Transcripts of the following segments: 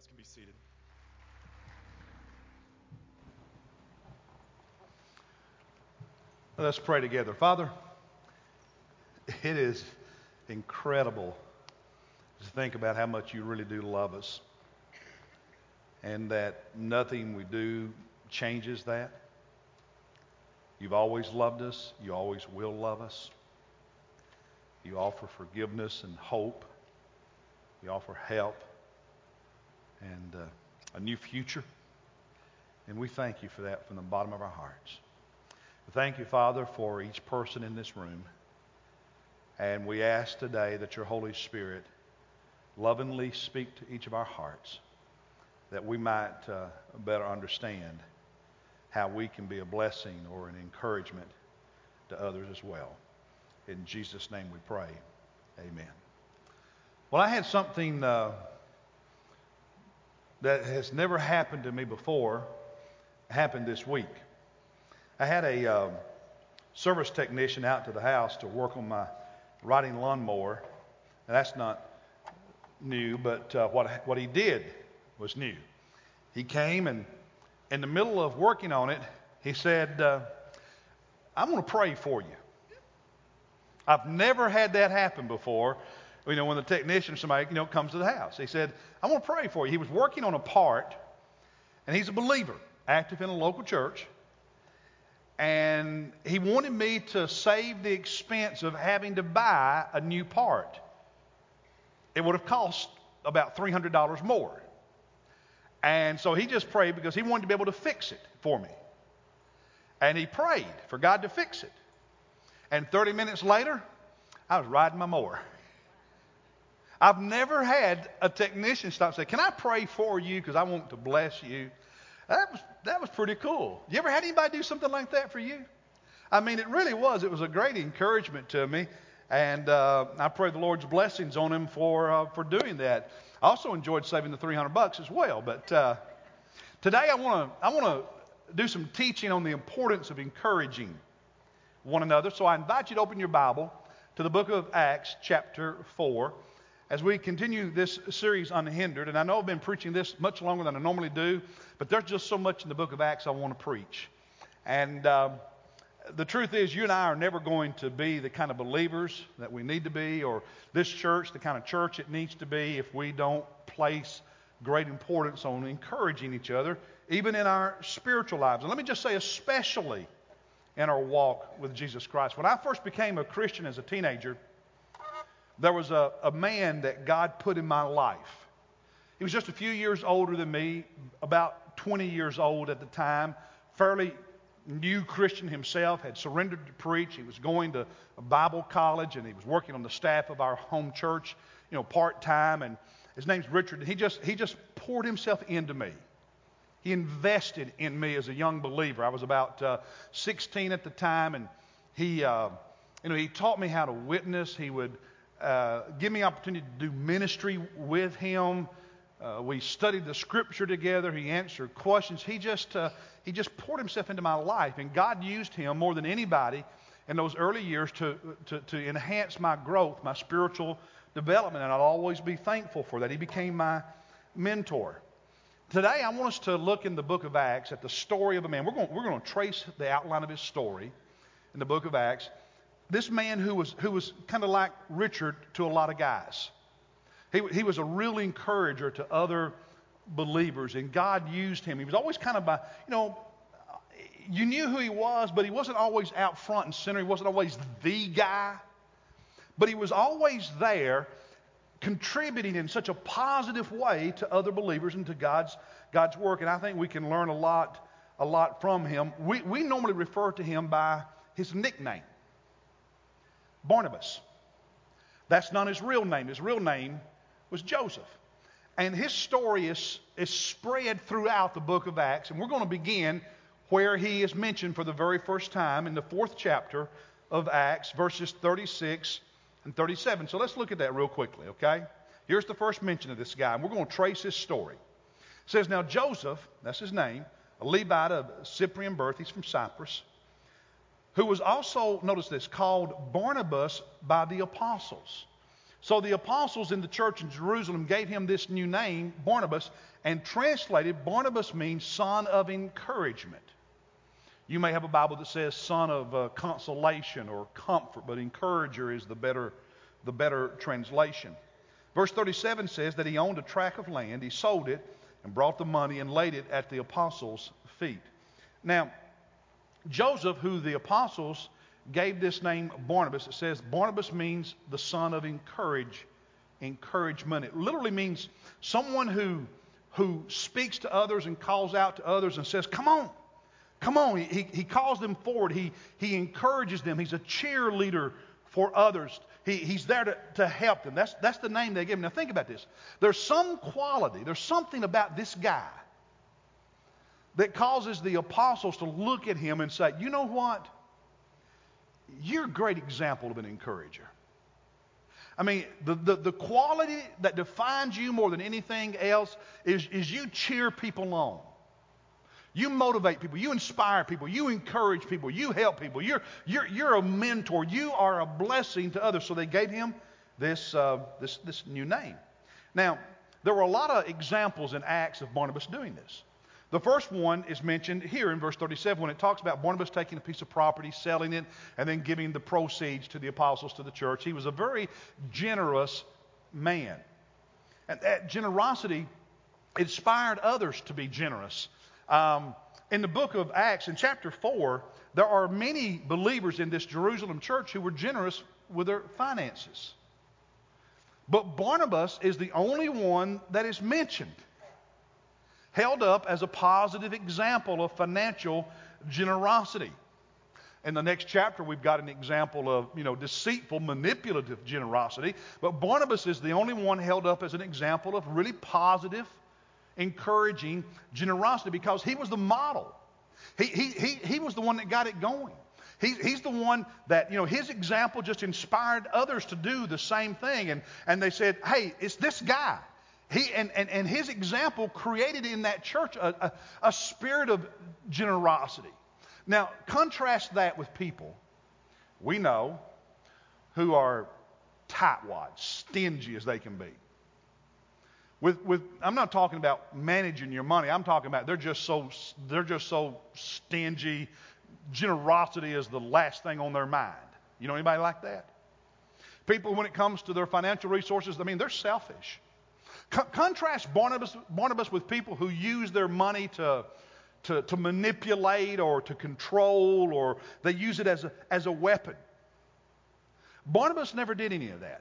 guys can be seated. Let's pray together. Father, it is incredible to think about how much you really do love us, and that nothing we do changes that. You've always loved us. You always will love us. You offer forgiveness and hope. You offer help and a new future. And we thank you for that from the bottom of our hearts. Thank you, Father, for each person in this room. And we ask today that your Holy Spirit lovingly speak to each of our hearts, that we might better understand how we can be a blessing or an encouragement to others as well. In Jesus' name we pray. Amen. Well, I had something that has never happened to me before happen this week. I had a service technician out to the house to work on my riding lawnmower. And that's not new, but what he did was new. He came, and in the middle of working on it, he said, "I'm going to pray for you." I've never had that happen before. When the technician or somebody comes to the house, he said, "I'm going to pray for you." He was working on a part, and he's a believer, active in a local church. And he wanted me to save the expense of having to buy a new part. It would have cost about $300 more. And so he just prayed because he wanted to be able to fix it for me. And he prayed for God to fix it. And 30 minutes later, I was riding my mower. I've never had a technician stop and say, "Can I pray for you because I want to bless you?" That was pretty cool. You ever had anybody do something like that for you? I mean, it really was. It was a great encouragement to me, and I pray the Lord's blessings on him for doing that. I also enjoyed saving the $300 as well. But today I want to do some teaching on the importance of encouraging one another. So I invite you to open your Bible to the book of Acts, chapter 4. As we continue this series unhindered, and I know I've been preaching this much longer than I normally do, but there's just so much in the book of Acts I want to preach. And the truth is, you and I are never going to be the kind of believers that we need to be, or this church the kind of church it needs to be, if we don't place great importance on encouraging each other, even in our spiritual lives. And let me just say, especially in our walk with Jesus Christ. When I first became a Christian as a teenager, there was a man that God put in my life. He was just a few years older than me, about 20 years old at the time, fairly new Christian himself, had surrendered to preach. He was going to a Bible college, and he was working on the staff of our home church, part-time. And his name's Richard. And he just poured himself into me. He invested in me as a young believer. I was about 16 at the time, and he taught me how to witness. He would give me opportunity to do ministry with him. We studied the scripture together. He answered questions. He just poured himself into my life, and God used him more than anybody in those early years to enhance my growth, my spiritual development, and I'll always be thankful for that. He became my mentor. Today, I want us to look in the book of Acts at the story of a man. We're going to trace the outline of his story in the book of Acts. This man who was kind of like Richard to a lot of guys. He was a real encourager to other believers, and God used him. He was always kind of you knew who he was, but he wasn't always out front and center. He wasn't always the guy, but he was always there, contributing in such a positive way to other believers and to God's work. And I think we can learn a lot from him. We normally refer to him by his nickname, Barnabas. That's not his real name. His real name was Joseph. And his story is spread throughout the book of Acts. And we're going to begin where he is mentioned for the very first time in the 4th chapter of Acts, verses 36 and 37. So let's look at that real quickly, okay? Here's the first mention of this guy, and we're going to trace his story. It says, "Now Joseph," that's his name, a Levite of Cyprian birth, he's from Cyprus, who was also, notice this, called Barnabas by the apostles. So the apostles in the church in Jerusalem gave him this new name, Barnabas, and translated, Barnabas means son of encouragement. You may have a Bible that says son of consolation or comfort, but encourager is the better translation. Verse 37 says that he owned a tract of land, he sold it, and brought the money and laid it at the apostles' feet. Now, Joseph, who the apostles gave this name Barnabas, it says Barnabas means the son of encouragement. It literally means someone who speaks to others and calls out to others and says, come on. Come on. He calls them forward. He encourages them. He's a cheerleader for others. He's there to help them. That's the name they give him. Now think about this. There's some quality, there's something about this guy that causes the apostles to look at him and say, you know what? You're a great example of an encourager. I mean, the quality that defines you more than anything else is you cheer people on. You motivate people. You inspire people. You encourage people. You help people. You're a mentor. You are a blessing to others. So they gave him this new name. Now, there were a lot of examples in Acts of Barnabas doing this. The first one is mentioned here in verse 37 when it talks about Barnabas taking a piece of property, selling it, and then giving the proceeds to the apostles, to the church. He was a very generous man. And that generosity inspired others to be generous. In the book of Acts, in chapter 4, there are many believers in this Jerusalem church who were generous with their finances. But Barnabas is the only one that is mentioned, held up as a positive example of financial generosity. In the next chapter, we've got an example of, deceitful, manipulative generosity. But Barnabas is the only one held up as an example of really positive, encouraging generosity because he was the model. He was the one that got it going. He's the one that, his example just inspired others to do the same thing. And they said, hey, it's this guy. And his example created in that church a spirit of generosity. Now, contrast that with people we know who are tightwads, stingy as they can be. I'm not talking about managing your money. I'm talking about they're just so stingy. Generosity is the last thing on their mind. You know anybody like that? People, when it comes to their financial resources, they're selfish. Contrast Barnabas with people who use their money to manipulate or to control, or they use it as a weapon. Barnabas never did any of that.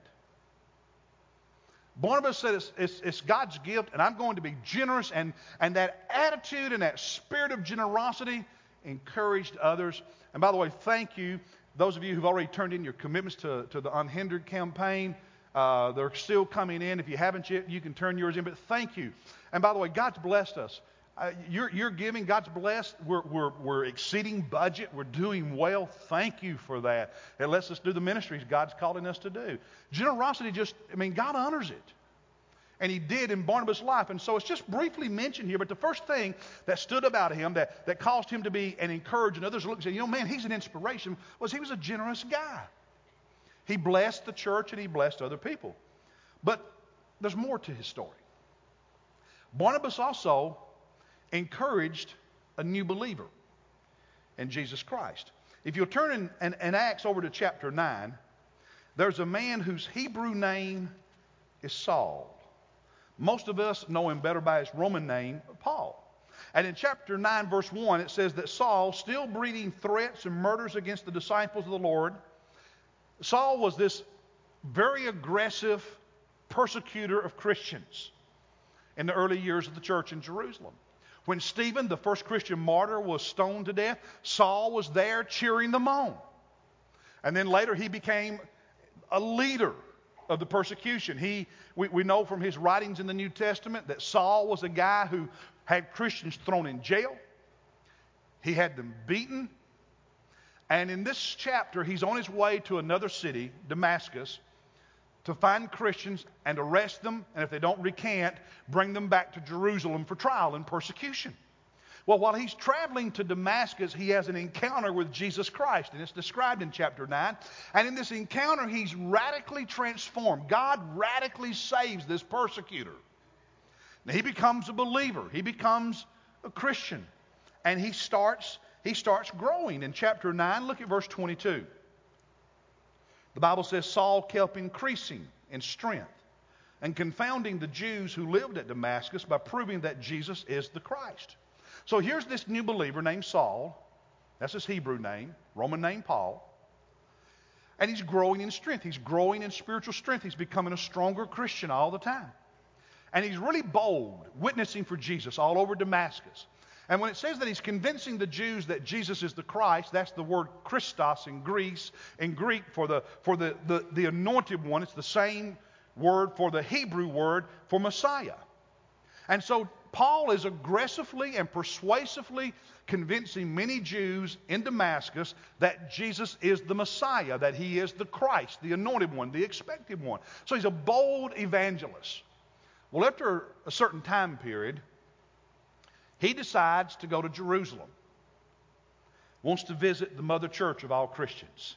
Barnabas said it's God's gift and I'm going to be generous, and that attitude and that spirit of generosity encouraged others. And by the way, thank you, those of you who've already turned in your commitments to the Unhindered campaign. They're still coming in. If you haven't yet, you can turn yours in. But thank you. And by the way, God's blessed us. You're giving. God's blessed. We're exceeding budget. We're doing well. Thank you for that. It lets us do the ministries God's calling us to do. Generosity God honors it. And he did in Barnabas' life. And so it's just briefly mentioned here. But the first thing that stood about him that caused him to be an encourager and others to look and say, he's an inspiration, was he was a generous guy. He blessed the church and he blessed other people. But there's more to his story. Barnabas also encouraged a new believer in Jesus Christ. If you'll turn in Acts over to chapter 9, there's a man whose Hebrew name is Saul. Most of us know him better by his Roman name, Paul. And in chapter 9, verse 1, it says that Saul, still breathing threats and murders against the disciples of the Lord, Saul was this very aggressive persecutor of Christians in the early years of the church in Jerusalem. When Stephen, the first Christian martyr, was stoned to death, Saul was there cheering them on. And then later he became a leader of the persecution. We know from his writings in the New Testament that Saul was a guy who had Christians thrown in jail. He had them beaten. And in this chapter, he's on his way to another city, Damascus, to find Christians and arrest them, and if they don't recant, bring them back to Jerusalem for trial and persecution. Well, while he's traveling to Damascus, he has an encounter with Jesus Christ, and it's described in chapter 9. And in this encounter, he's radically transformed. God radically saves this persecutor. Now, he becomes a believer. He becomes a Christian. And he starts growing. In chapter 9, look at verse 22. The Bible says, Saul kept increasing in strength and confounding the Jews who lived at Damascus by proving that Jesus is the Christ. So here's this new believer named Saul. That's his Hebrew name, Roman name Paul. And he's growing in strength. He's growing in spiritual strength. He's becoming a stronger Christian all the time. And he's really bold, witnessing for Jesus all over Damascus. And when it says that he's convincing the Jews that Jesus is the Christ, that's the word Christos in Greek for the anointed one. It's the same word for the Hebrew word for Messiah. And so Paul is aggressively and persuasively convincing many Jews in Damascus that Jesus is the Messiah, that he is the Christ, the anointed one, the expected one. So he's a bold evangelist. Well, after a certain time period, he decides to go to Jerusalem. Wants to visit the mother church of all Christians.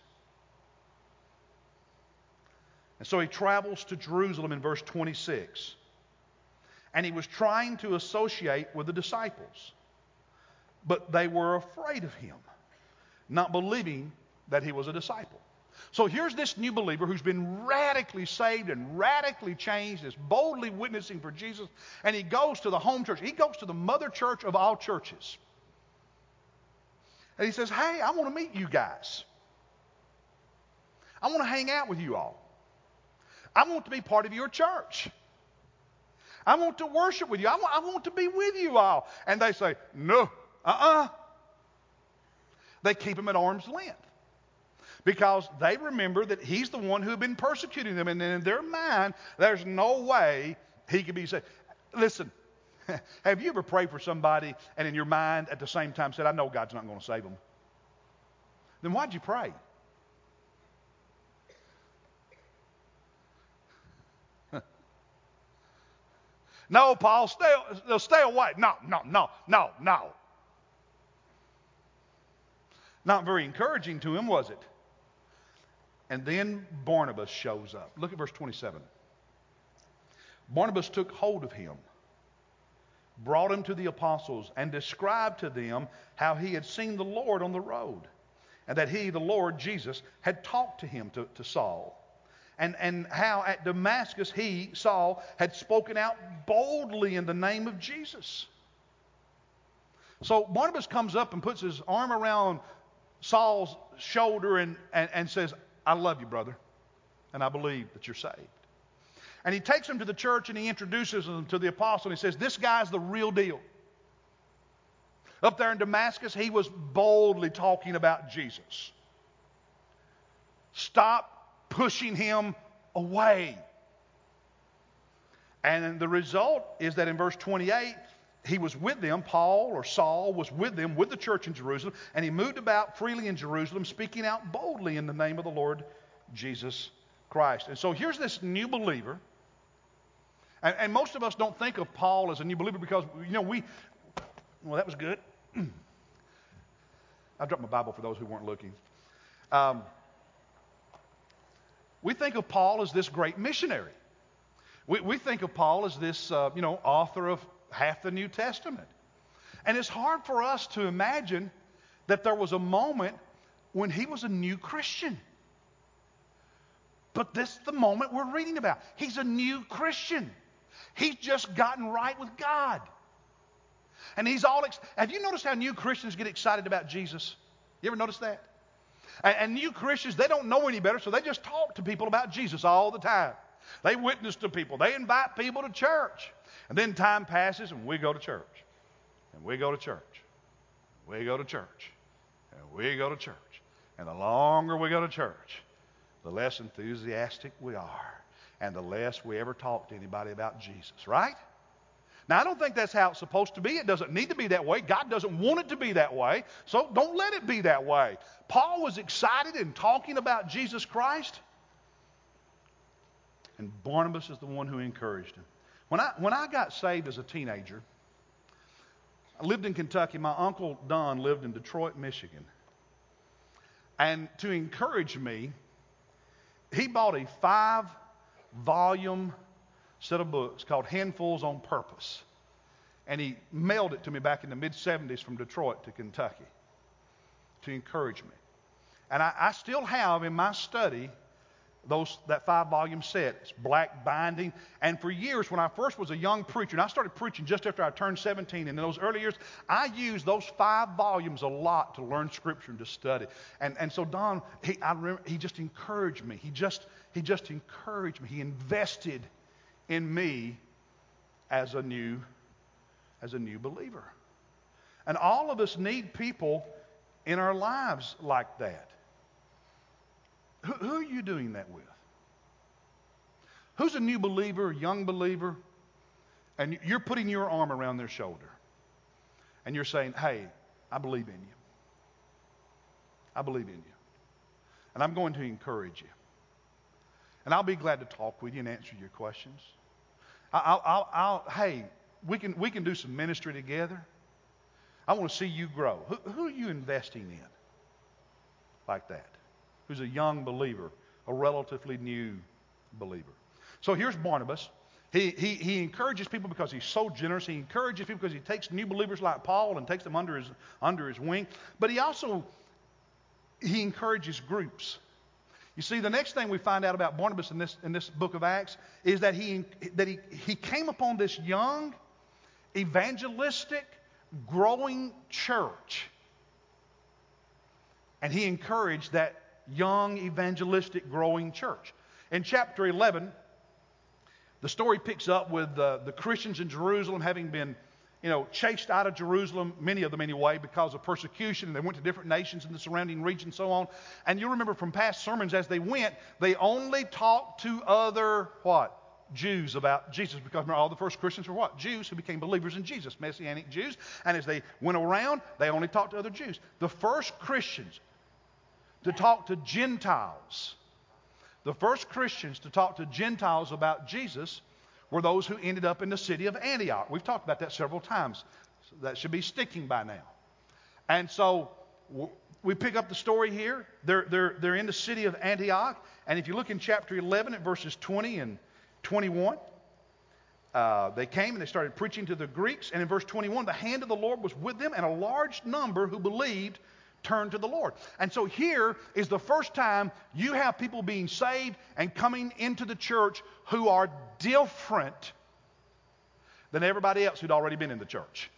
And so he travels to Jerusalem in verse 26. And he was trying to associate with the disciples. But they were afraid of him, not believing that he was a disciple. So here's this new believer who's been radically saved and radically changed, is boldly witnessing for Jesus, and he goes to the home church. He goes to the mother church of all churches. And he says, hey, I want to meet you guys. I want to hang out with you all. I want to be part of your church. I want to worship with you. I want to be with you all. And they say, no, They keep him at arm's length. Because they remember that he's the one who had been persecuting them. And in their mind, there's no way he could be saved. Listen, have you ever prayed for somebody and in your mind at the same time said, I know God's not going to save them? Then why'd you pray? No, Paul, stay away. No. Not very encouraging to him, was it? And then Barnabas shows up. Look at verse 27. Barnabas took hold of him, brought him to the apostles, and described to them how he had seen the Lord on the road, and that he, the Lord Jesus, had talked to him, to Saul. And how at Damascus he, Saul, had spoken out boldly in the name of Jesus. So Barnabas comes up and puts his arm around Saul's shoulder and says, I love you, brother, and I believe that you're saved. And he takes him to the church and he introduces him to the apostle and he says, this guy's the real deal. Up there in Damascus, he was boldly talking about Jesus. Stop pushing him away. And the result is that in verse 28, he was with them, Paul or Saul was with them, with the church in Jerusalem, and he moved about freely in Jerusalem, speaking out boldly in the name of the Lord Jesus Christ. And so here's this new believer, and most of us don't think of Paul as a new believer because, well, that was good. I dropped my Bible for those who weren't looking. We think of Paul as this great missionary. We think of Paul as this, author of half the New Testament. And it's hard for us to imagine that there was a moment when he was a new Christian. But this is the moment we're reading about. He's a new Christian. He's just gotten right with God. And he's all... Have you noticed how new Christians get excited about Jesus? You ever notice that? And new Christians, they don't know any better, so they just talk to people about Jesus all the time. They witness to people. They invite people to church. And then time passes and we go to church. And we go to church. We go to church. And we go to church. And the longer we go to church, the less enthusiastic we are. And the less we ever talk to anybody about Jesus, right? Now, I don't think that's how it's supposed to be. It doesn't need to be that way. God doesn't want it to be that way. So don't let it be that way. Paul was excited in talking about Jesus Christ. And Barnabas is the one who encouraged him. When I got saved as a teenager, I lived in Kentucky. My Uncle Don lived in Detroit, Michigan. And to encourage me, he bought a 5-volume set of books called Handfuls on Purpose. And he mailed it to me back in the mid-'70s from Detroit to Kentucky to encourage me. And I still have in my study that 5-volume set. It's black binding. And for years, when I first was a young preacher, and I started preaching just after I turned 17, and in those early years, I used those 5 volumes a lot to learn Scripture and to study. And so Don, I remember, he just encouraged me. He just encouraged me. He invested in me as a new believer. And all of us need people in our lives like that. Who are you doing that with? Who's a new believer, a young believer, and you're putting your arm around their shoulder and you're saying, hey, I believe in you. I believe in you. And I'm going to encourage you. And I'll be glad to talk with you and answer your questions. Hey, we can do some ministry together. I want to see you grow. Who are you investing in like that? Who's a young believer, a relatively new believer. So here's Barnabas. He encourages people because he's so generous. He encourages people because he takes new believers like Paul and takes them under his wing. But he encourages groups. You see, the next thing we find out about Barnabas in this book of Acts is that he came upon this young, evangelistic, growing church. And he encouraged that young, evangelistic, growing church. In chapter 11, the story picks up with the Christians in Jerusalem having been, chased out of Jerusalem, many of them anyway, because of persecution. They went to different nations in the surrounding region and so on. And you remember from past sermons, as they went, they only talked to other, Jews about Jesus, because remember, all the first Christians were what? Jews who became believers in Jesus, Messianic Jews. And as they went around, they only talked to other Jews. The first Christians to talk to Gentiles. The first Christians to talk to Gentiles about Jesus were those who ended up in the city of Antioch. We've talked about that several times. So that should be sticking by now. And so we pick up the story here. They're in the city of Antioch. And if you look in chapter 11 at verses 20 and 21, they came and they started preaching to the Greeks. And in verse 21, the hand of the Lord was with them, and a large number who believed turned to the Lord. And so here is the first time you have people being saved and coming into the church who are different than everybody else who'd already been in the church.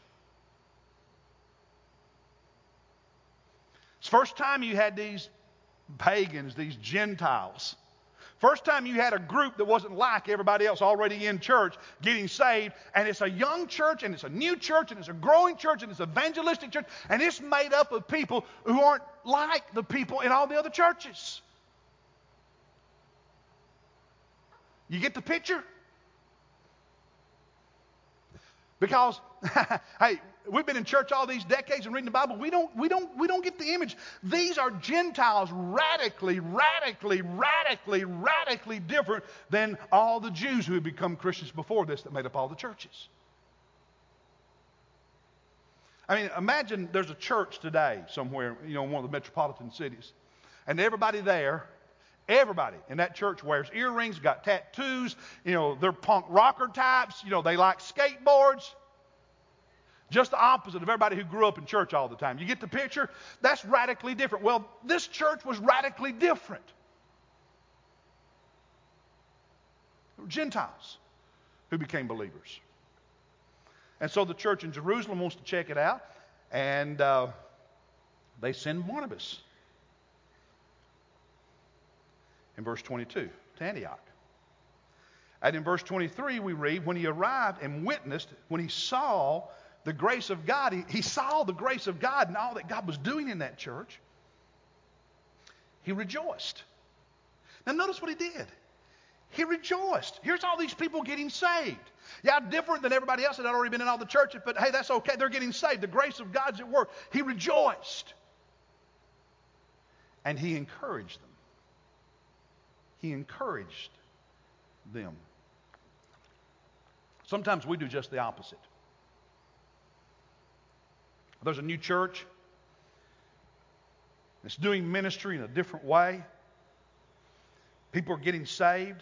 It's the first time you had these pagans, these Gentiles. First time you had a group that wasn't like everybody else already in church getting saved. And it's a young church, and it's a new church, and it's a growing church, and it's an evangelistic church. And it's made up of people who aren't like the people in all the other churches. You get the picture? Because, hey, we've been in church all these decades and reading the Bible. We don't get the image. These are Gentiles radically different than all the Jews who had become Christians before this that made up all the churches. I mean, imagine there's a church today somewhere, in one of the metropolitan cities, and everybody in that church wears earrings, got tattoos, they're punk rocker types, they like skateboards. Just the opposite of everybody who grew up in church all the time. You get the picture? That's radically different. Well, this church was radically different. They were Gentiles who became believers. And so the church in Jerusalem wants to check it out, and they send Barnabas in verse 22 to Antioch. And in verse 23 we read, when he arrived and witnessed, when he saw the grace of God, he saw the grace of God and all that God was doing in that church, he rejoiced. Now notice what he did. He rejoiced. Here's all these people getting saved. Yeah, different than everybody else that had already been in all the churches, but hey, that's okay. They're getting saved. The grace of God's at work. He rejoiced. And he encouraged them. He encouraged them. Sometimes we do just the opposite. There's a new church. It's doing ministry in a different way. People are getting saved.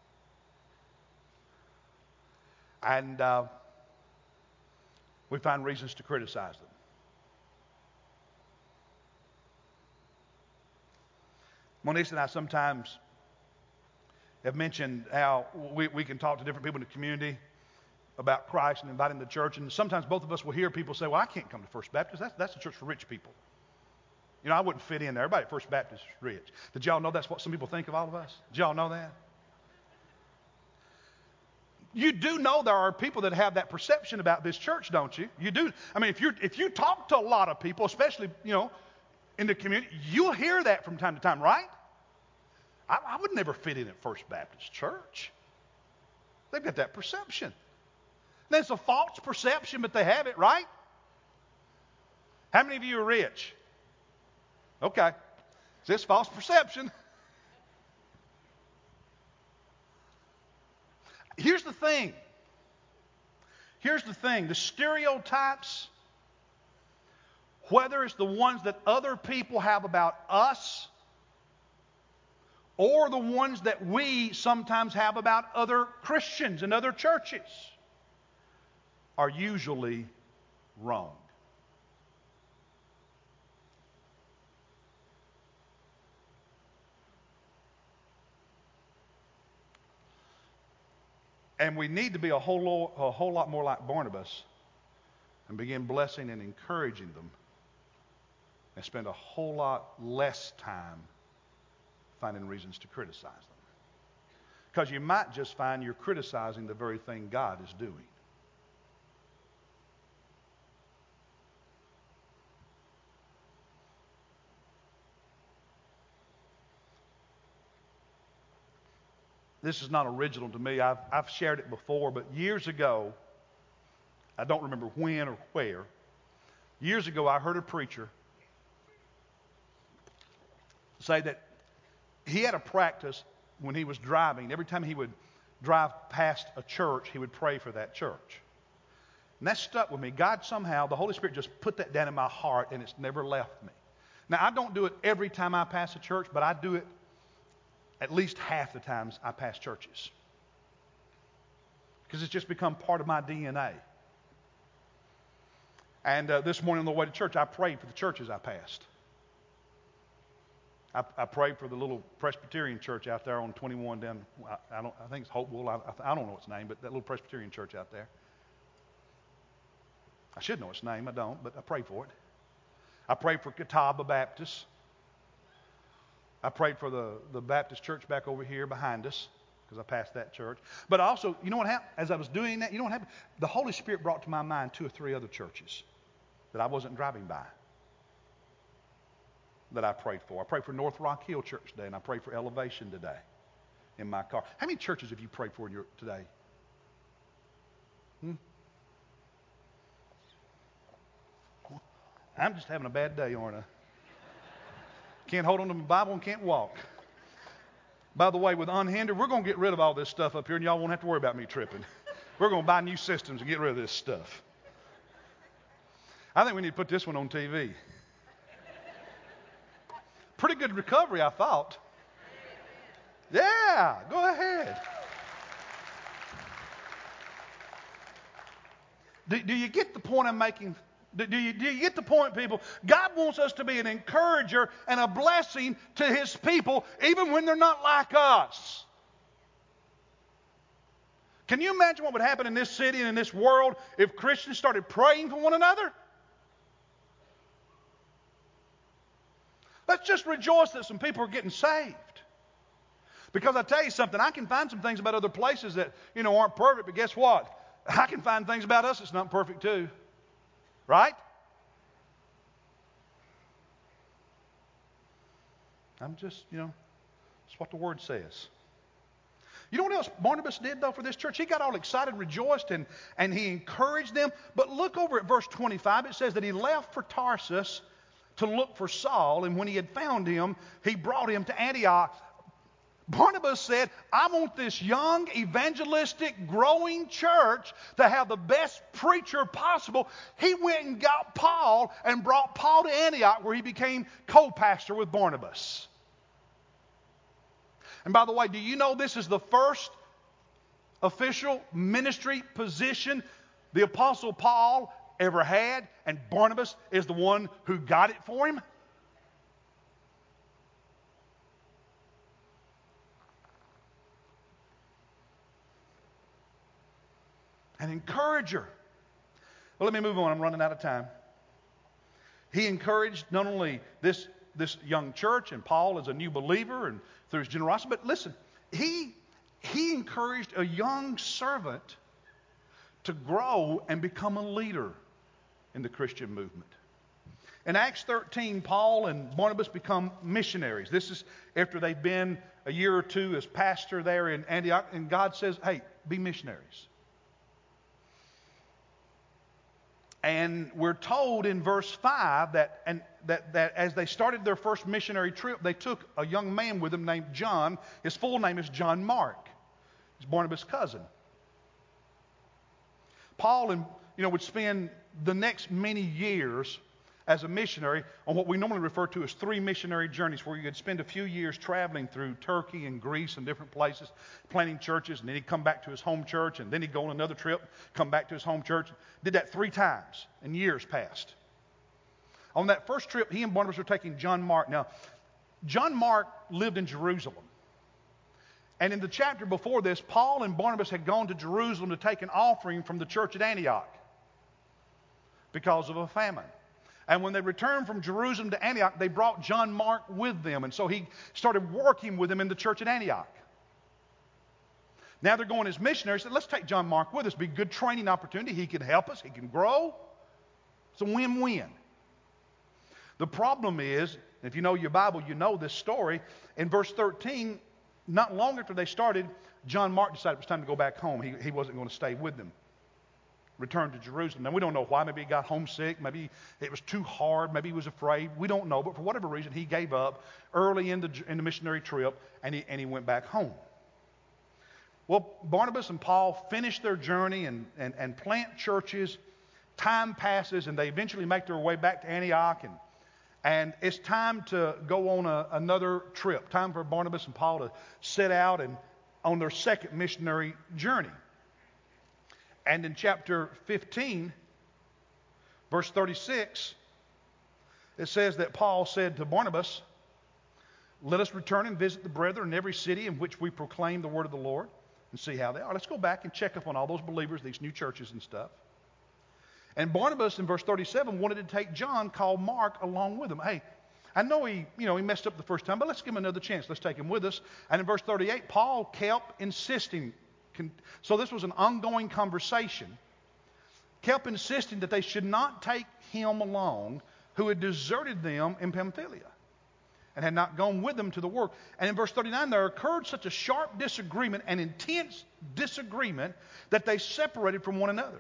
And we find reasons to criticize them. Monique and I sometimes have mentioned how we can talk to different people in the community about Christ and invite them to church. And sometimes both of us will hear people say, well, I can't come to First Baptist. That's a church for rich people. You know, I wouldn't fit in there. Everybody at First Baptist is rich. Did y'all know that's what some people think of all of us? Did y'all know that? You do know there are people that have that perception about this church, don't you? You do. I mean, if you talk to a lot of people, especially, you know, in the community, you'll hear that from time to time, right? I would never fit in at First Baptist Church. They've got that perception. And it's a false perception, but they have it, right? How many of you are rich? Okay. Is this false perception? Here's the thing. The stereotypes, whether it's the ones that other people have about us or the ones that we sometimes have about other Christians and other churches, are usually wrong. And we need to be a whole lot more like Barnabas and begin blessing and encouraging them and spend a whole lot less time finding reasons to criticize them. Because you might just find you're criticizing the very thing God is doing. This is not original to me. I've shared it before, but years ago, I don't remember when or where, years ago I heard a preacher say that he had a practice when he was driving. Every time he would drive past a church, he would pray for that church. And that stuck with me. God somehow, the Holy Spirit just put that down in my heart, and it's never left me. Now, I don't do it every time I pass a church, but I do it at least half the times I pass churches. Because it's just become part of my DNA. And this morning on the way to church, I prayed for the churches I passed. I prayed for the little Presbyterian church out there on 21 down, I think it's Hopewell. I don't know its name, but that little Presbyterian church out there. I should know its name. I don't, but I prayed for it. I prayed for Catawba Baptist. I prayed for the Baptist church back over here behind us, because I passed that church. But also, you know what happened? As I was doing that, you know what happened? The Holy Spirit brought to my mind 2 or 3 other churches that I wasn't driving by that I prayed for. I prayed for North Rock Hill Church today, and I prayed for Elevation today in my car. How many churches have you prayed for today? I'm just having a bad day, aren't I? Can't hold on to my Bible and can't walk. By the way, with Unhindered, we're going to get rid of all this stuff up here, and y'all won't have to worry about me tripping. We're going to buy new systems and get rid of this stuff. I think we need to put this one on TV. Pretty good recovery, I thought. Yeah, go ahead. Do you get the point I'm making? Do you get the point, people? God wants us to be an encourager and a blessing to His people, even when they're not like us. Can you imagine what would happen in this city and in this world if Christians started praying for one another? Let's just rejoice that some people are getting saved. Because I tell you something, I can find some things about other places that, aren't perfect, but guess what? I can find things about us that's not perfect too. Right? I'm just, it's what the Word says. You know what else Barnabas did, though, for this church? He got all excited, rejoiced, and he encouraged them. But look over at verse 25. It says that he left for Tarsus to look for Saul, and when he had found him, he brought him to Antioch. Barnabas said, I want this young, evangelistic, growing church to have the best preacher possible. He went and got Paul and brought Paul to Antioch, where he became co-pastor with Barnabas. And by the way, do you know this is the first official ministry position the Apostle Paul ever had, and Barnabas is the one who got it for him? An encourager. Well, let me move on. I'm running out of time. He encouraged not only this young church and Paul as a new believer and through his generosity, but listen, he encouraged a young servant to grow and become a leader in the Christian movement. In Acts 13, Paul and Barnabas become missionaries. This is after they've been a year or two as pastor there in Antioch, and God says, hey, be missionaries. And we're told in verse 5 that as they started their first missionary trip, they took a young man with them named John. His full name is John Mark. He's Barnabas' cousin. Paul would spend the next many years as a missionary on what we normally refer to as 3 missionary journeys, where you could spend a few years traveling through Turkey and Greece and different places, planting churches, and then he'd come back to his home church, and then he'd go on another trip, come back to his home church. Did that 3 times, and years passed. On that first trip, he and Barnabas were taking John Mark. Now, John Mark lived in Jerusalem. And in the chapter before this, Paul and Barnabas had gone to Jerusalem to take an offering from the church at Antioch because of a famine. And when they returned from Jerusalem to Antioch, they brought John Mark with them. And so he started working with them in the church at Antioch. Now they're going as missionaries. So let's take John Mark with us. Be a good training opportunity. He can help us. He can grow. It's a win-win. The problem is, if you know your Bible, you know this story. In verse 13, not long after they started, John Mark decided it was time to go back home. He wasn't going to stay with them. Returned to Jerusalem. Now, we don't know why. Maybe he got homesick. Maybe it was too hard. Maybe he was afraid. We don't know. But for whatever reason, he gave up early in the missionary trip, and he went back home. Well, Barnabas and Paul finished their journey and plant churches. Time passes, and they eventually make their way back to Antioch. And it's time to go on another trip. Time for Barnabas and Paul to set out and on their second missionary journey. And in chapter 15, verse 36, it says that Paul said to Barnabas, let us return and visit the brethren in every city in which we proclaim the word of the Lord and see how they are. Let's go back and check up on all those believers, these new churches and stuff. And Barnabas, in verse 37, wanted to take John, called Mark, along with him. Hey, I know he messed up the first time, but let's give him another chance. Let's take him with us. And in verse 38, Paul kept insisting. So this was an ongoing conversation. Kept insisting that they should not take him along who had deserted them in Pamphylia and had not gone with them to the work. And in verse 39, there occurred such a sharp disagreement, an intense disagreement, that they separated from one another.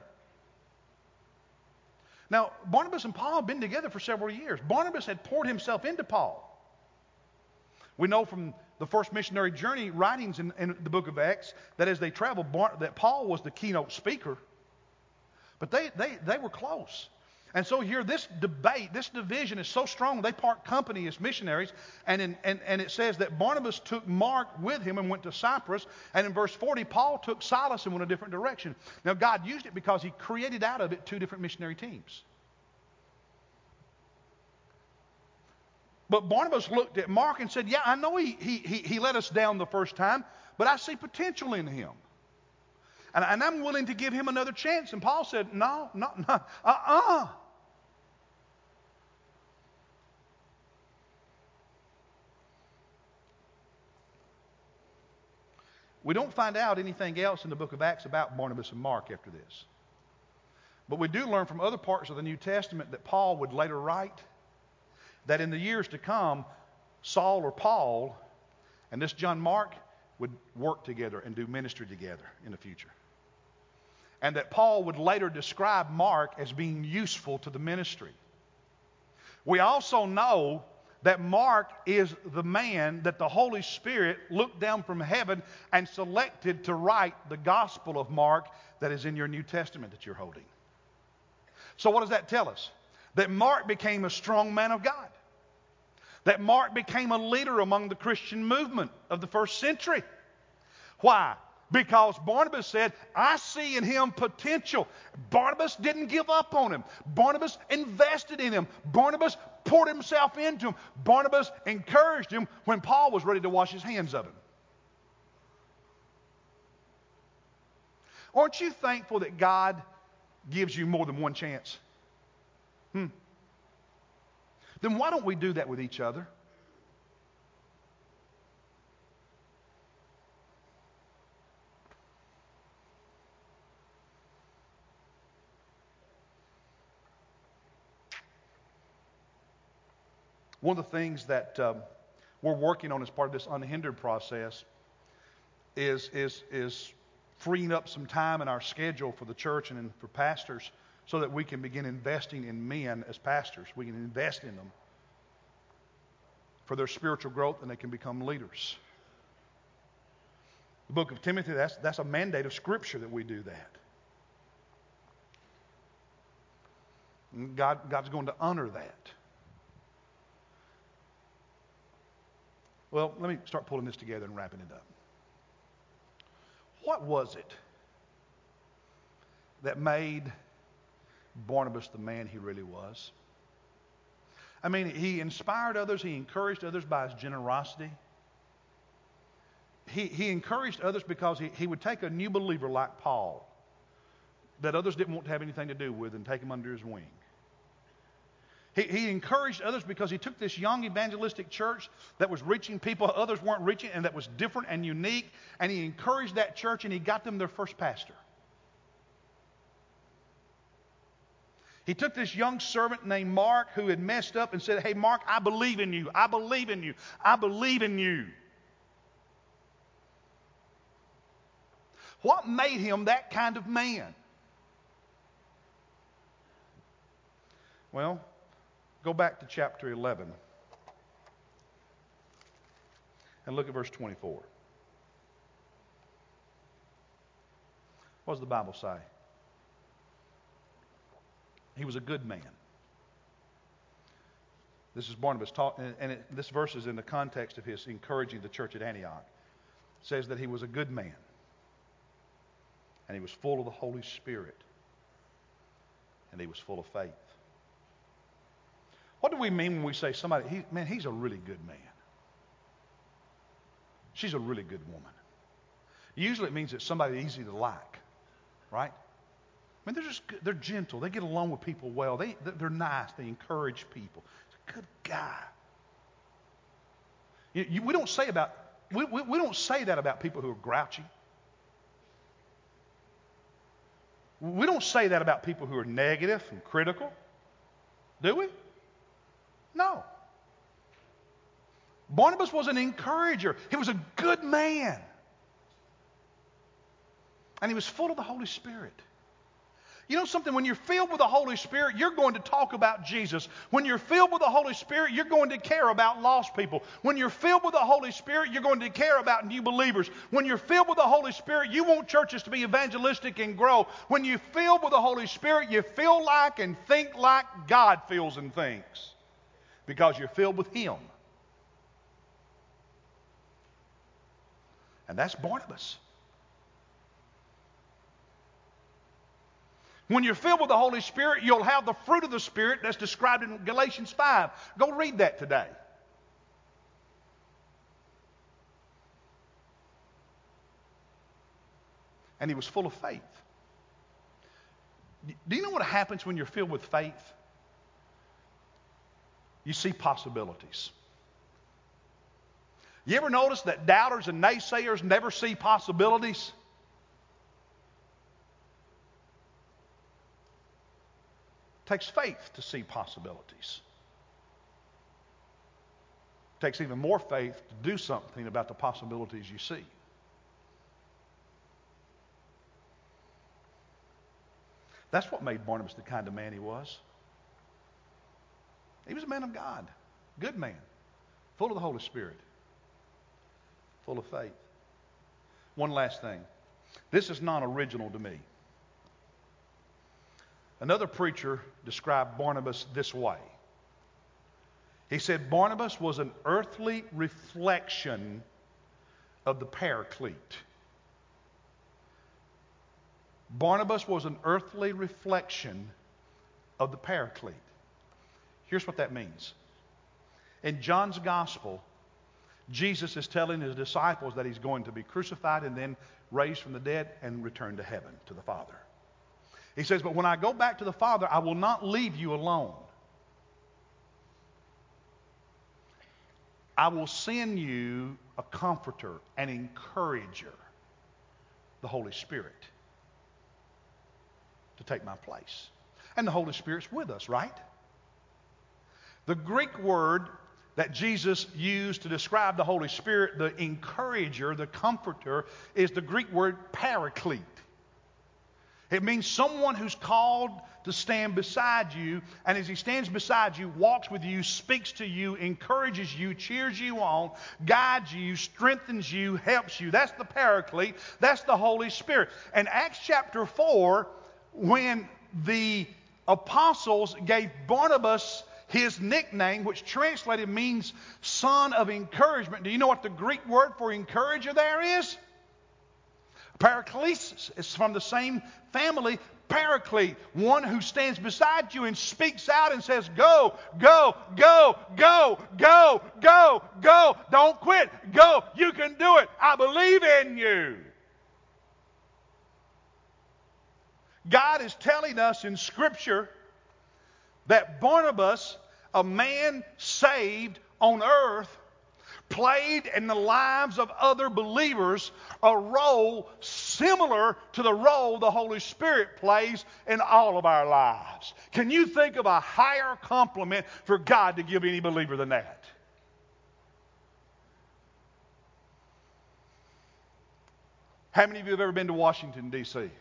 Now, Barnabas and Paul had been together for several years. Barnabas had poured himself into Paul. We know from the first missionary journey writings in the book of Acts that as they traveled, that Paul was the keynote speaker. But they were close. And so here this debate, this division is so strong, they part company as missionaries. And it says that Barnabas took Mark with him and went to Cyprus. And in verse 40, Paul took Silas and went a different direction. Now God used it because he created out of it 2 different missionary teams. But Barnabas looked at Mark and said, yeah, I know he let us down the first time, but I see potential in him. And I'm willing to give him another chance. And Paul said, no, We don't find out anything else in the book of Acts about Barnabas and Mark after this. But we do learn from other parts of the New Testament that Paul would later write that in the years to come, Saul or Paul and this John Mark would work together and do ministry together in the future. And that Paul would later describe Mark as being useful to the ministry. We also know that Mark is the man that the Holy Spirit looked down from heaven and selected to write the Gospel of Mark that is in your New Testament that you're holding. So what does that tell us? That Mark became a strong man of God. That Mark became a leader among the Christian movement of the first century. Why? Because Barnabas said, I see in him potential. Barnabas didn't give up on him. Barnabas invested in him. Barnabas poured himself into him. Barnabas encouraged him when Paul was ready to wash his hands of him. Aren't you thankful that God gives you more than one chance? Then why don't we do that with each other? One of the things that we're working on as part of this unhindered process is freeing up some time in our schedule for the church and for pastors so that we can begin investing in men as pastors. We can invest in them for their spiritual growth and they can become leaders. The book of Timothy, that's a mandate of Scripture that we do that. And God's going to honor that. Well, let me start pulling this together and wrapping it up. What was it that made Barnabas the man he really was? I mean, he inspired others. He encouraged others by his generosity. He encouraged others because he would take a new believer like Paul that others didn't want to have anything to do with and take him under his wing. He encouraged others because he took this young evangelistic church that was reaching people others weren't reaching and that was different and unique, and he encouraged that church and he got them their first pastor. He took this young servant named Mark who had messed up and said, hey, Mark, I believe in you. I believe in you. I believe in you. What made him that kind of man? Well, go back to chapter 11 and look at verse 24. What does the Bible say? He was a good man. This is Barnabas talking, and this verse is in the context of his encouraging the church at Antioch. It says that he was a good man, and he was full of the Holy Spirit, and he was full of faith. What do we mean when we say somebody, he's a really good man? She's a really good woman. Usually it means it's somebody easy to like, right? I mean, they're gentle. They get along with people well. They're nice. They encourage people. He's a good guy. We don't say that about people who are grouchy. We don't say that about people who are negative and critical, do we? No. Barnabas was an encourager. He was a good man. And he was full of the Holy Spirit. You know something? When you're filled with the Holy Spirit, you're going to talk about Jesus. When you're filled with the Holy Spirit, you're going to care about lost people. When you're filled with the Holy Spirit, you're going to care about new believers. When you're filled with the Holy Spirit, you want churches to be evangelistic and grow. When you're filled with the Holy Spirit, you feel like and think like God feels and thinks. Because you're filled with Him. And that's Barnabas. When you're filled with the Holy Spirit, you'll have the fruit of the Spirit that's described in Galatians 5. Go read that today. And he was full of faith. Do you know what happens when you're filled with faith? You see possibilities. You ever notice that doubters and naysayers never see possibilities? It takes faith to see possibilities. It takes even more faith to do something about the possibilities you see. That's what made Barnabas the kind of man he was. He was a man of God, good man. full of the Holy Spirit, full of faith. One last thing. This is not original to me. Another preacher described Barnabas this way. He said Barnabas was an earthly reflection of the Paraclete. Barnabas was an earthly reflection of the Paraclete. Here's what that means. In John's Gospel, Jesus is telling his disciples that he's going to be crucified and then raised from the dead and return to heaven, to the Father. He says, but when I go back to the Father, I will not leave you alone. I will send you a comforter, an encourager, the Holy Spirit, to take my place. And the Holy Spirit's with us, right? The Greek word that Jesus used to describe the Holy Spirit, the encourager, the comforter, is the Greek word paraclete. It means someone who's called to stand beside you, and as he stands beside you, walks with you, speaks to you, encourages you, cheers you on, guides you, strengthens you, helps you. That's the paraclete. That's the Holy Spirit. And Acts chapter 4, when the apostles gave Barnabas his nickname, which translated means son of encouragement. Do you know what the Greek word for encourager there is? Paraklesis is from the same family, paraclete, one who stands beside you and speaks out and says, go, go, go, go, go, go, go. Don't quit. Go. You can do it. I believe in you. God is telling us in Scripture that Barnabas, a man saved on earth, played in the lives of other believers a role similar to the role the Holy Spirit plays in all of our lives. Can you think of a higher compliment for God to give any believer than that? How many of you have ever been to Washington, D.C.? A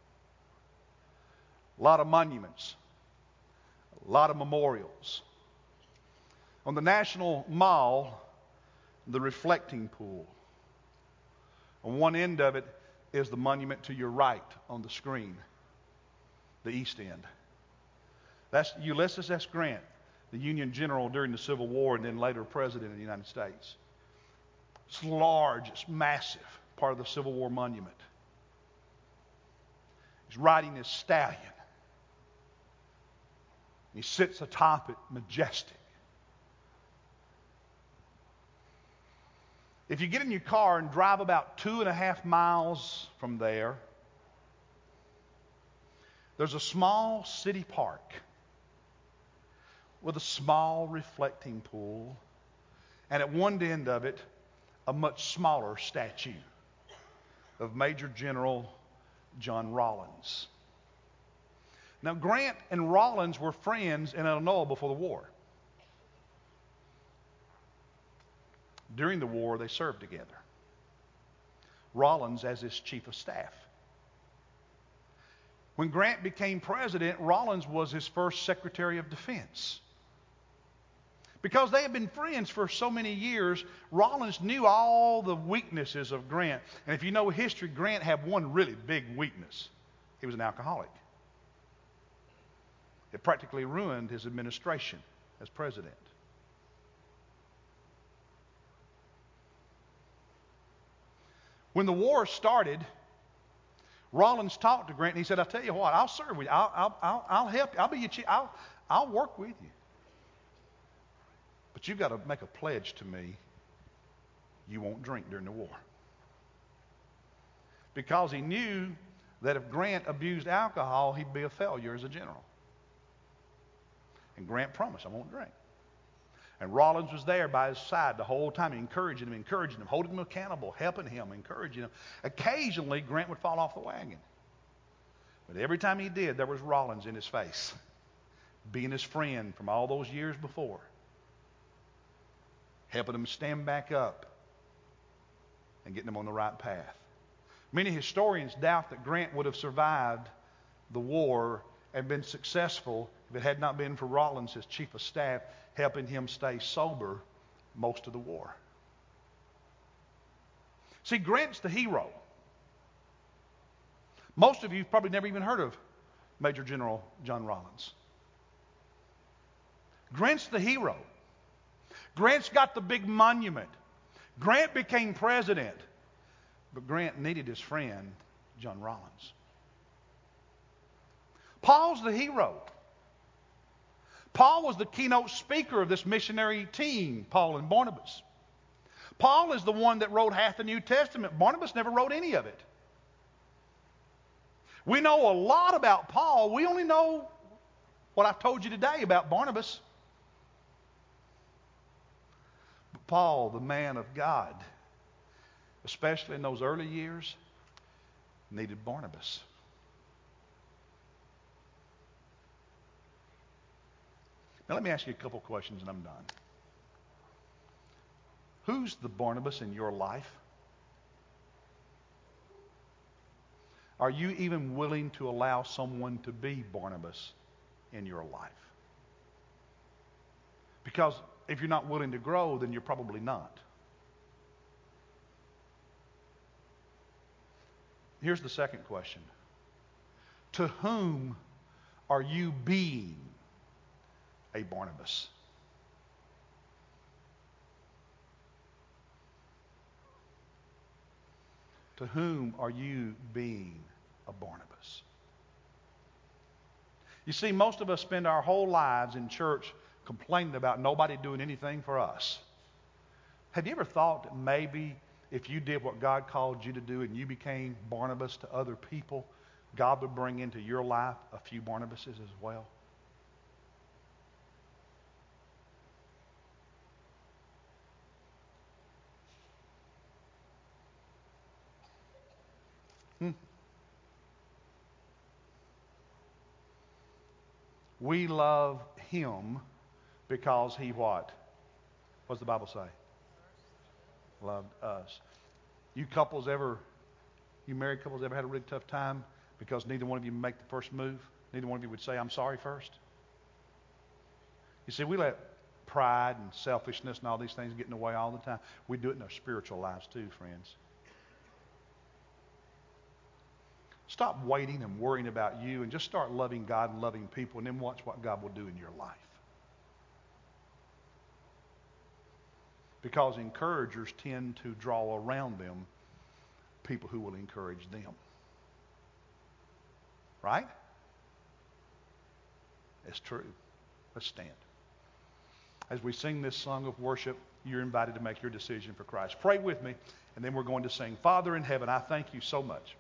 lot of monuments, a lot of memorials. On the National Mall, the reflecting pool. On one end of it is the monument to your right on the screen, the east end. That's Ulysses S. Grant, the Union general during the Civil War and then later president of the United States. It's large, it's massive, part of the Civil War monument. He's riding his stallion. He sits atop it, majestic. If you get in your car and drive about 2.5 miles from there, there's a small city park with a small reflecting pool, and at one end of it, a much smaller statue of Major General John Rawlins. Now, Grant and Rawlins were friends in Illinois before the war. During the war, they served together. Rawlins as his chief of staff. When Grant became president, Rawlins was his first Secretary of Defense. Because they had been friends for so many years, Rawlins knew all the weaknesses of Grant. And if you know history, Grant had one really big weakness. He was an alcoholic. It practically ruined his administration as president. When the war started, Rawlins talked to Grant and he said, I'll tell you what, I'll serve with you. I'll help you. I'll be your chief. I'll work with you. But you've got to make a pledge to me you won't drink during the war. Because he knew that if Grant abused alcohol, he'd be a failure as a general. And Grant promised, I won't drink. And Rawlins was there by his side the whole time, encouraging him, holding him accountable, helping him, encouraging him. Occasionally, Grant would fall off the wagon. But every time he did, there was Rawlins in his face, being his friend from all those years before, helping him stand back up and getting him on the right path. Many historians doubt that Grant would have survived the war and been successful if it had not been for Rawlins, his chief of staff, helping him stay sober most of the war. See, Grant's the hero. Most of you probably never even heard of Major General John Rollins. Grant's the hero. Grant's got the big monument. Grant became president. But Grant needed his friend, John Rollins. Paul's the hero. Paul was the keynote speaker of this missionary team, Paul and Barnabas. Paul is the one that wrote half the New Testament. Barnabas never wrote any of it. We know a lot about Paul. We only know what I've told you today about Barnabas. But Paul, the man of God, especially in those early years, needed Barnabas. Now let me ask you a couple questions and I'm done. Who's the Barnabas in your life? Are you even willing to allow someone to be Barnabas in your life? Because if you're not willing to grow, then you're probably not. Here's the second question. To whom are you being a Barnabas? To whom are you being a Barnabas? You see, most of us spend our whole lives in church complaining about nobody doing anything for us. Have you ever thought that maybe if you did what God called you to do and you became Barnabas to other people, God would bring into your life a few Barnabases as well? We love him because he what? What does the Bible say? Loved us. You married couples ever had a really tough time because neither one of you make the first move? Neither one of you would say, I'm sorry first? You see, we let pride and selfishness and all these things get in the way all the time. We do it in our spiritual lives too, friends. Stop waiting and worrying about you and just start loving God and loving people, and then watch what God will do in your life. Because encouragers tend to draw around them people who will encourage them. Right? It's true. Let's stand. As we sing this song of worship, you're invited to make your decision for Christ. Pray with me, and then we're going to sing. Father in heaven, I thank you so much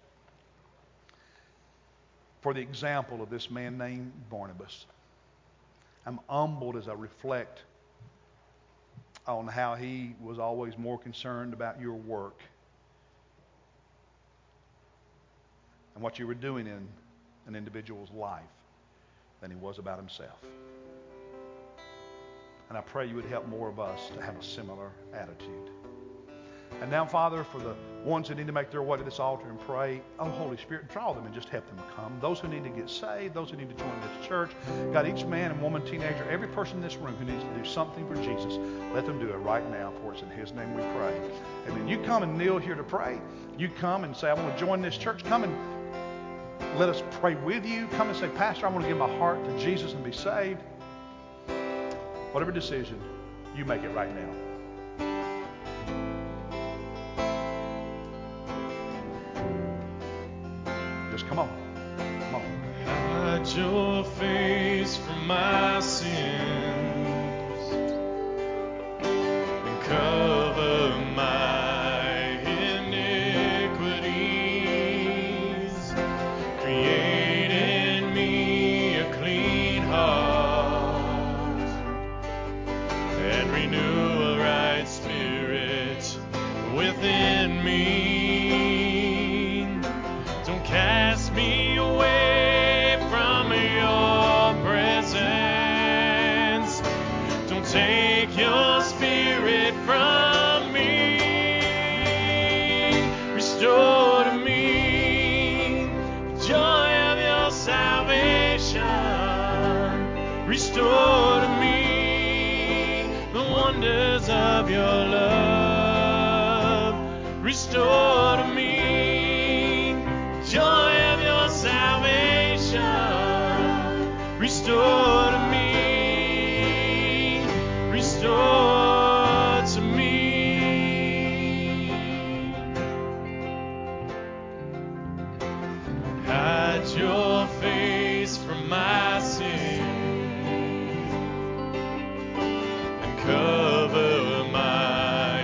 for the example of this man named Barnabas. I'm humbled as I reflect on how he was always more concerned about your work and what you were doing in an individual's life than he was about himself. And I pray you would help more of us to have a similar attitude. And now, Father, for the ones who need to make their way to this altar and pray, oh, Holy Spirit, draw them and just help them come. Those who need to get saved, those who need to join this church, God, each man and woman, teenager, every person in this room who needs to do something for Jesus, let them do it right now, for it's in his name we pray. And then you come and kneel here to pray. You come and say, I want to join this church. Come and let us pray with you. Come and say, Pastor, I want to give my heart to Jesus and be saved. Whatever decision, you make it right now. Just come on. Come on. Hide your face from my sins and cover my iniquities. Create in me a clean heart and renew a right spirit within me. Don't cast me away from your presence. Don't take your spirit from me. Restore to me the joy of your salvation. Restore to me the wonders of of your love. Restore to me the joy of your salvation. Restore to me. Restore to me. Hide your face from my sin and cover my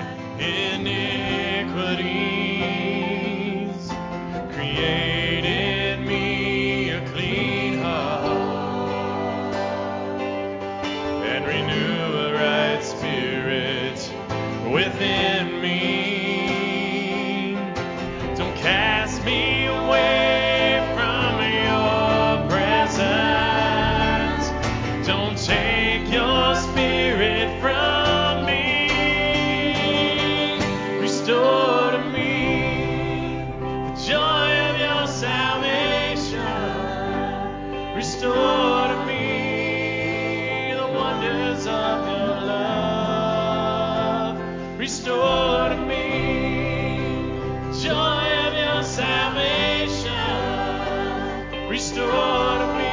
iniquities. Create in me a clean heart and renew a right spirit within me. Don't cast me away from your presence. Don't take your spirit from me. Restore to me the joy of your salvation. Restore to me the wonders of your love. Restore to me the joy of your salvation. Restore to me.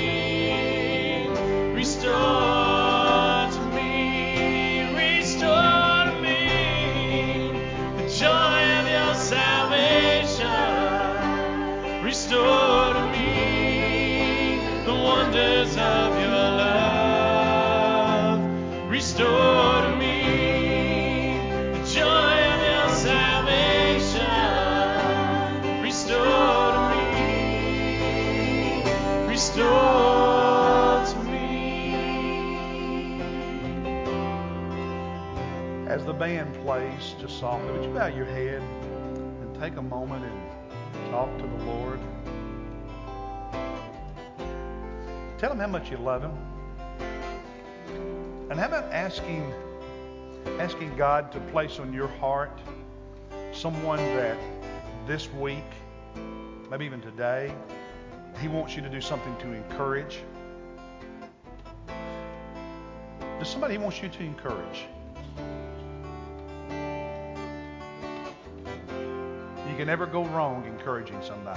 Restore to me. Restore to me the joy of your salvation. Restore to me the wonders of your love. Restore to me the joy of your salvation. Restore to me. Restore to me. As the band plays, just softly, would you bow your head and take a moment and talk to the Lord? Tell him how much you love him. And how about asking God to place on your heart someone that this week, maybe even today, he wants you to do something to encourage. There's somebody he wants you to encourage. You can never go wrong encouraging somebody.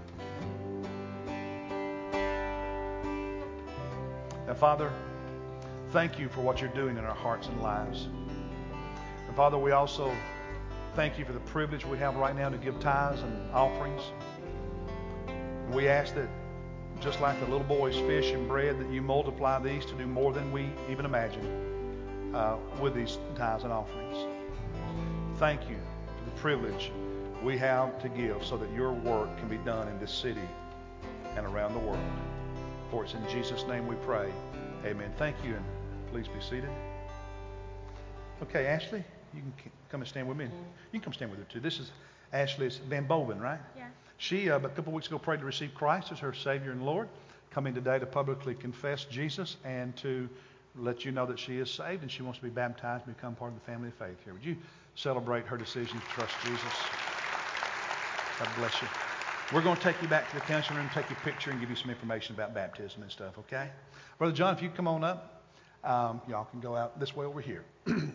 Now, Father, thank you for what you're doing in our hearts and lives. And Father, we also thank you for the privilege we have right now to give tithes and offerings. And we ask that, just like the little boy's fish and bread, that you multiply these to do more than we even imagine with these tithes and offerings. Thank you for the privilege we have to give so that your work can be done in this city and around the world. For it's in Jesus' name we pray. Amen. Thank you, and please be seated. Okay, Ashley, you can come and stand with me. You can come stand with her too. This is Ashley Van Boven, right? Yeah. She, a couple of weeks ago, prayed to receive Christ as her Savior and Lord. Coming today to publicly confess Jesus and to let you know that she is saved and she wants to be baptized and become part of the family of faith here. Would you celebrate her decision to trust Jesus? God bless you. We're going to take you back to the counseling room, take your picture, and give you some information about baptism and stuff, okay? Brother John, if you come on up, y'all can go out this way over here.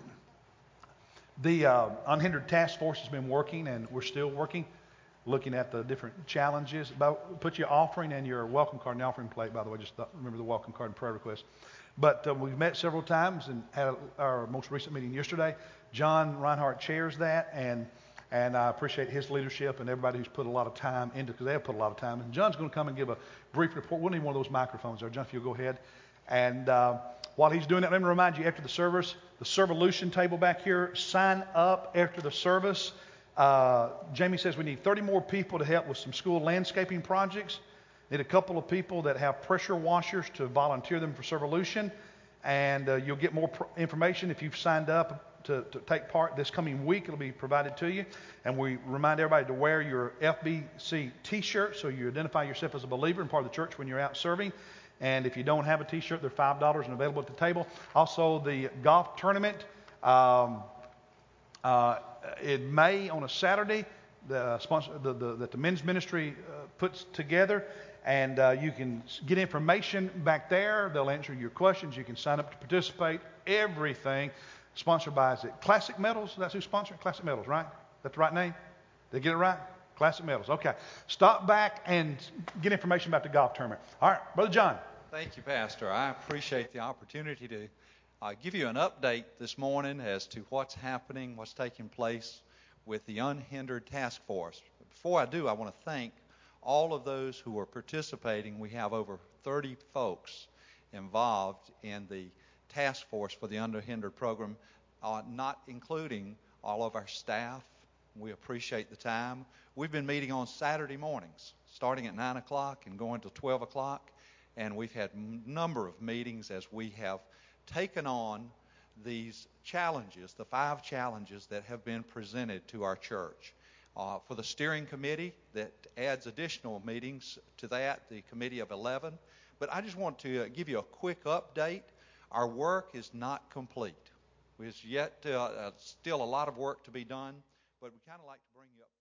The Unhindered Task Force has been working, and we're still working, looking at the different challenges. Put your offering and your welcome card in the offering plate, by the way. Just remember the welcome card and prayer request. But we've met several times and had our most recent meeting yesterday. John Reinhardt chairs that, and I appreciate his leadership and everybody who's put a lot of time into it, because they have put a lot of time. And John's going to come and give a brief report. We'll need one of those microphones there. John, if you'll go ahead. And while he's doing that, let me remind you, after the service, the Servolution table back here, sign up after the service. Jamie says we need 30 more people to help with some school landscaping projects. Need a couple of people that have pressure washers to volunteer them for Servolution. And you'll get more information if you've signed up to take part this coming week. It'll be provided to you. And we remind everybody to wear your FBC t-shirt so you identify yourself as a believer and part of the church when you're out serving. And if you don't have a t-shirt, they're $5 and available at the table. Also, the golf tournament in May on a Saturday that the men's ministry puts together. And you can get information back there. They'll answer your questions. You can sign up to participate. Everything. Sponsored by, is it Classic Metals? That's who's sponsoring? Classic Metals, right? That's the right name? Did I get it right? Classic Metals. Okay. Stop back and get information about the golf tournament. All right, Brother John. Thank you, Pastor. I appreciate the opportunity to give you an update this morning as to what's happening, what's taking place with the Unhindered Task Force. Before I do, I want to thank all of those who are participating. We have over 30 folks involved in the task force for the Unhindered program, not including all of our staff. We appreciate the time. We've been meeting on Saturday mornings, starting at 9 o'clock and going to 12 o'clock, and we've had a number of meetings as we have taken on these challenges, the 5 challenges that have been presented to our church. For the steering committee, that adds additional meetings to that, the committee of 11. But I just want to give you a quick update. Our work is not complete. There's yet still a lot of work to be done, but we kind of like to bring you up